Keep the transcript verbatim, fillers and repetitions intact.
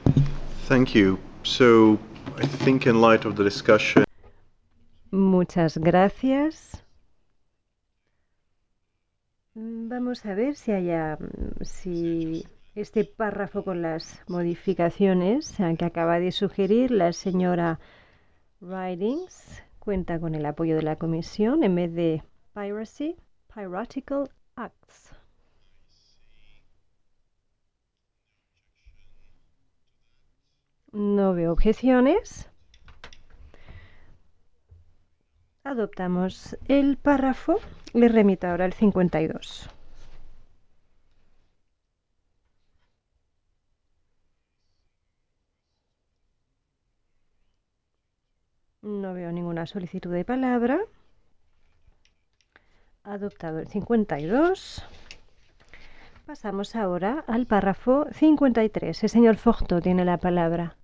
Thank you. So, I think in light of the discussion. Muchas gracias. Mm, Vamos a ver si haya, mm, si este párrafo con las modificaciones eh, que acaba de sugerir la señora Ridings cuenta con el apoyo de la comisión en vez de piracy, piratical acts. No veo objeciones. Adoptamos el párrafo. Le remito ahora el cincuenta y dos. No veo ninguna solicitud de palabra. Adoptado el cincuenta y dos. Pasamos ahora al párrafo cincuenta y tres. El señor Forto tiene la palabra.